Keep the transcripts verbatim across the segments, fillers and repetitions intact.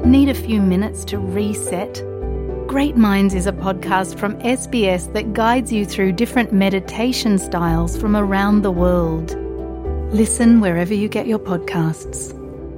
Need a few minutes to reset? Great Minds is a podcast from S B S that guides you through different meditation styles from around the world. Listen wherever you get your podcasts.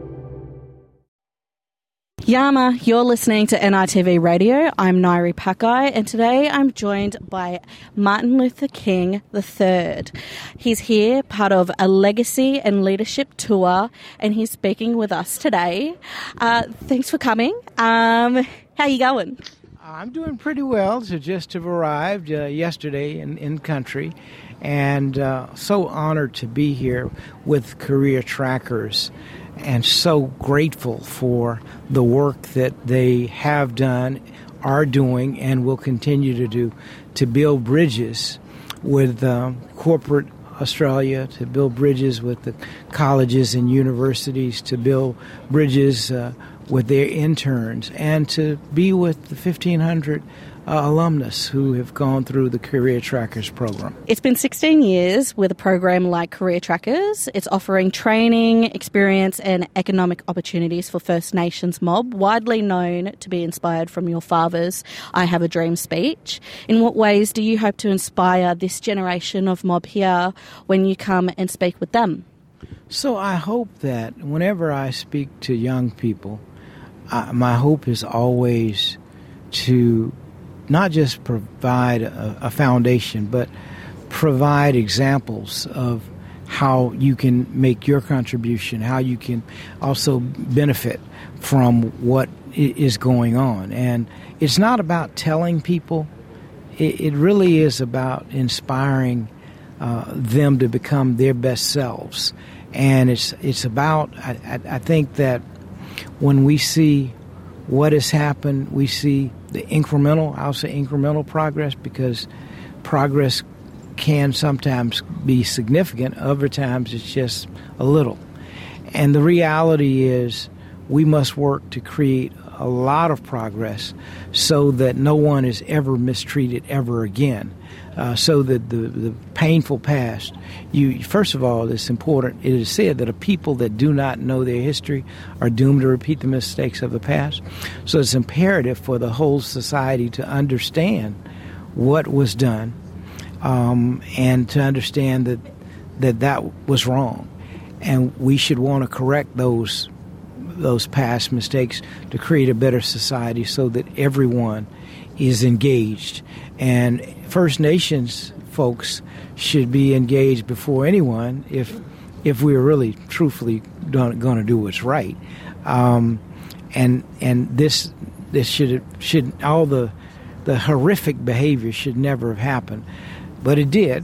Yama, you're listening to N I T V Radio. I'm Nairi Pakai, and today I'm joined by Martin Luther King the third. He's here, part of a legacy and leadership tour, and he's speaking with us today. Uh, thanks for coming. Um, how you going? I'm doing pretty well. So just have arrived uh, yesterday in, in country, and uh, so honored to be here with Career Trackers, and so grateful for the work that they have done, are doing, and will continue to do to build bridges with um, corporate Australia, to build bridges with the colleges and universities, to build bridges uh, with their interns, and to be with the fifteen hundred uh, alumnus who have gone through the Career Trackers program. It's been sixteen years with a program like Career Trackers. It's offering training, experience and economic opportunities for First Nations mob, widely known to be inspired from your father's I Have a Dream speech. In what ways do you hope to inspire this generation of mob here when you come and speak with them? So I hope that whenever I speak to young people, Uh, my hope is always to not just provide a, a foundation, but provide examples of how you can make your contribution, how you can also benefit from what is going on. And it's not about telling people. It, it really is about inspiring uh, them to become their best selves. And it's it's about, I, I, I think that when we see what has happened, we see the incremental, I'll say incremental progress, because progress can sometimes be significant, other times it's just a little. And the reality is we must work to create a lot of progress so that no one is ever mistreated ever again. Uh, so that the, the painful past, you first of all, it's important, it is said that a people that do not know their history are doomed to repeat the mistakes of the past. So it's imperative for the whole society to understand what was done um, and to understand that, that that was wrong. And we should want to correct those those past mistakes to create a better society so that everyone is engaged. And First Nations folks should be engaged before anyone if if we're really truthfully going to do what's right. Um, and and this this should should all the the horrific behavior should never have happened, but it did.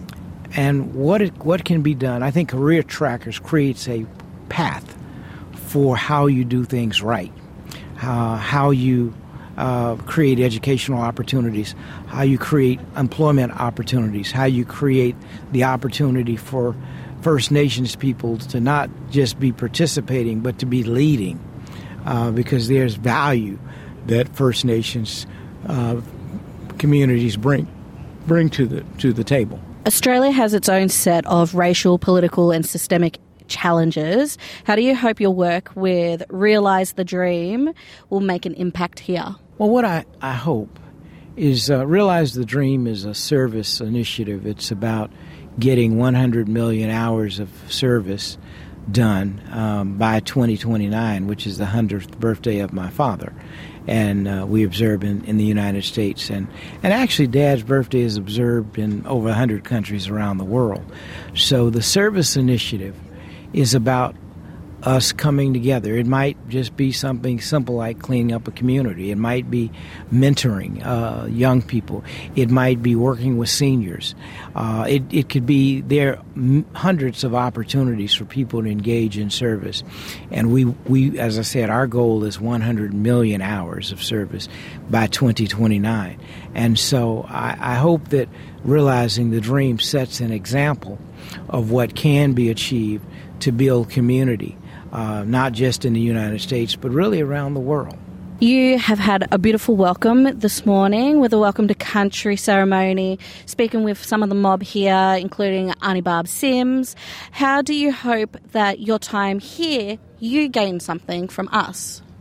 And what it, what can be done? I think Career Trackers creates a path for how you do things right, uh, how you Uh, create educational opportunities, how you create employment opportunities, how you create the opportunity for First Nations people to not just be participating, but to be leading, uh, because there's value that First Nations uh, communities bring bring to the to the table. Australia has its own set of racial, political and systemic challenges. How do you hope your work with Realise the Dream will make an impact here? Well, what I, I hope is uh, Realise the Dream is a service initiative. It's about getting one hundred million hours of service done um, by twenty twenty-nine, which is the hundredth birthday of my father. And uh, we observe in, in the United States. And, and actually, Dad's birthday is observed in over one hundred countries around the world. So the service initiative is about us coming together. It might just be something simple like cleaning up a community. It might be mentoring uh, young people. It might be working with seniors. Uh, it, it could be there are hundreds of opportunities for people to engage in service. And we, we, as I said, our goal is one hundred million hours of service by twenty twenty-nine. And so I, I hope that Realizing the Dream sets an example of what can be achieved to build community, uh, not just in the United States, but really around the world. You have had a beautiful welcome this morning with a welcome to country ceremony, speaking with some of the mob here, including Arnie Barb Sims. How do you hope that your time here, you gain something from us?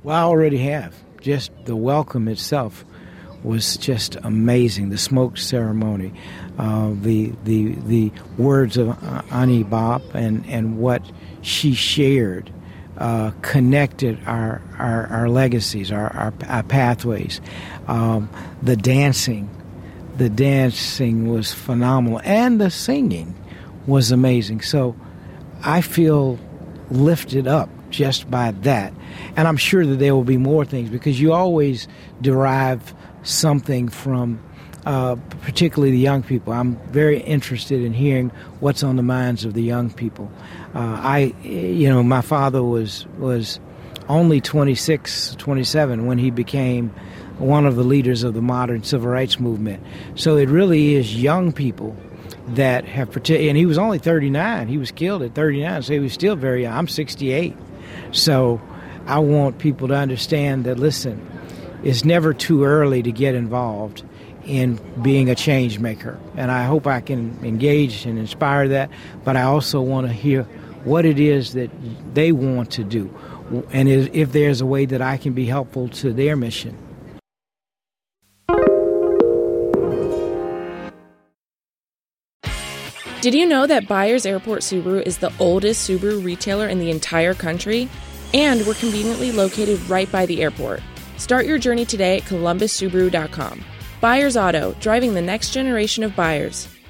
Well, I already have. Just the welcome itself was just amazing. The smoke ceremony, uh, the the the words of Annie Bop and, and what she shared uh, connected our, our, our legacies, our, our, our pathways. Um, the dancing, the dancing was phenomenal, and the singing was amazing. So I feel lifted up just by that. And I'm sure that there will be more things, because you always derive something from uh, particularly the young people. I'm very interested in hearing what's on the minds of the young people. Uh, I, you know, my father was was only twenty-six, twenty-seven when he became one of the leaders of the modern civil rights movement. So it really is young people that have, and he was only thirty-nine. He was killed at thirty-nine, so he was still very young. I'm sixty-eight. So I want people to understand that, listen, it's never too early to get involved in being a change maker. And I hope I can engage and inspire that, but I also want to hear what it is that they want to do, and if there's a way that I can be helpful to their mission. Did you know that Byers Airport Subaru is the oldest Subaru retailer in the entire country? And we're conveniently located right by the airport. Start your journey today at columbus subaru dot com. Byers Auto, driving the next generation of buyers.